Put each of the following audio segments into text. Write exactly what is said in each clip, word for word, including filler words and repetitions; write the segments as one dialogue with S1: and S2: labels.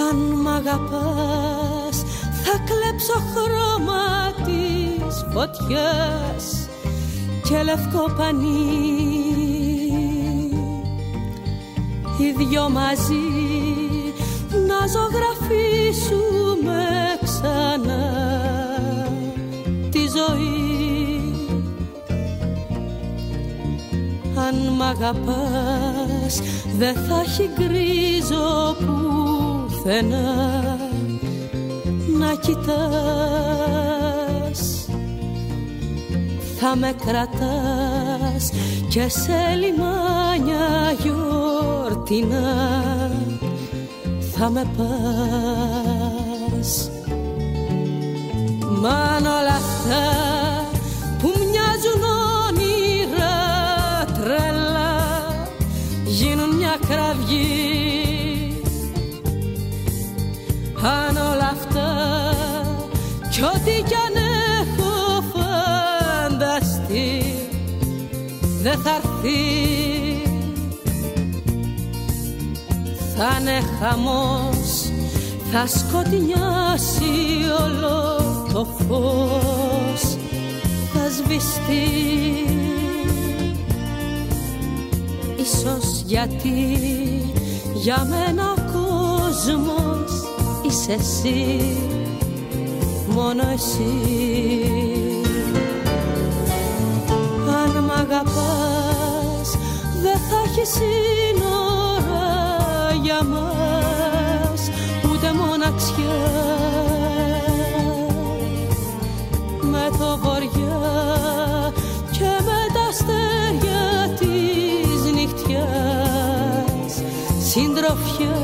S1: Αν μ' αγαπάς θα κλέψω χρώμα της φωτιάς και λευκό πανί, οι δυο μαζί να ζωγραφίσουμε ξανά τη ζωή. Αν μ' αγαπάς δεν θα έχει γκρίζο πουθενά να κοιτάς. Θα με κρατάς και σε λιμάνια γιορτινά θα με πας. Μ' όλα αυτά που μοιάζουν όνειρα τρελά γίνουν μια κραυγή. Αν όλα αυτά κι ό,τι κι αν έχω φανταστεί δεν θα έρθει, θα είναι χαμός, θα σκοτεινιάσει όλο το φως, θα σβηστεί. Ίσως γιατί για μένα ο κόσμος είσαι εσύ, μόνο εσύ. Αν μ' αγαπάς δεν θα έχει σύνορα για μας, ούτε μοναξιά. Με το βοριά και με τα αστέρια της νυχτιάς συντροφιά.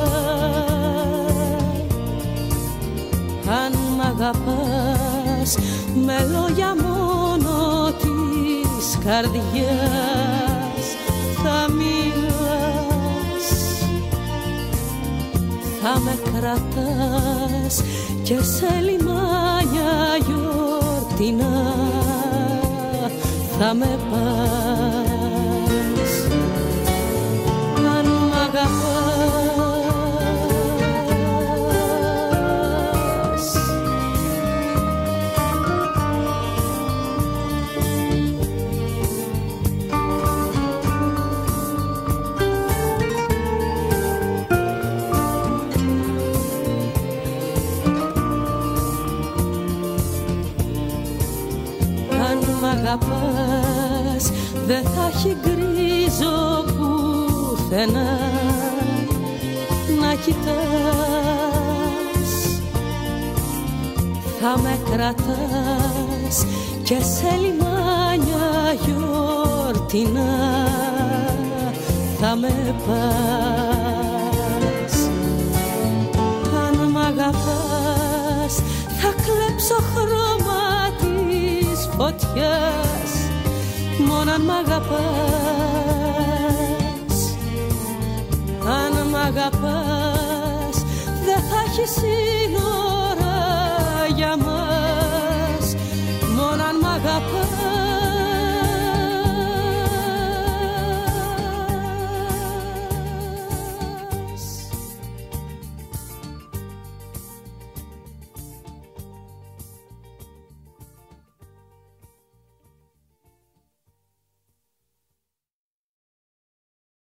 S1: Αν μ' αγαπάς με λόγια μόνο της καρδιάς θα μιλάς, θα με κρατάς και σε λιμάνια γιορτινά θα με πας. Αν μ' αγαπάς, αγαπάς δεν θα έχει γκρίζο πουθενά να κοιτάς. Θα με κρατάς και σε λιμάνια γιορτινά θα με πας. Αν μ' αγαπάς θα κλέψω χρώμα φωτιάς, μόνο αν μ' αγαπάς. Αν μ' αγαπάς δεν θα έχει σύνορα για μας, μόνο αν μ' αγαπάς.